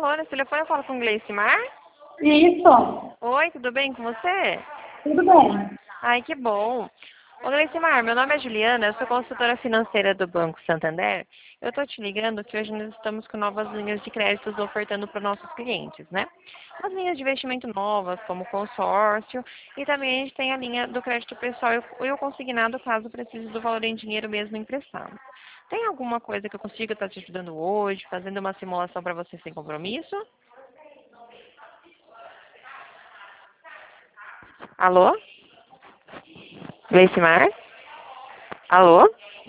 Alô, nesse telefone eu falo com Gleicimar? Isso, Oi, tudo bem com você? tudo bem. Ai, que bom. Ô, Gleicimar, meu nome é Juliana, eu sou consultora financeira do Banco Santander. Eu estou te ligando que hoje nós estamos com novas linhas de créditos ofertando para nossos clientes, né? As linhas de investimento novas, como consórcio, e também a gente tem a linha do crédito pessoal e o consignado, caso precise do valor em dinheiro mesmo emprestado. Tem alguma coisa que eu consiga estar te ajudando hoje, fazendo uma simulação para você sem compromisso? Alô? Gleicimar? Alô?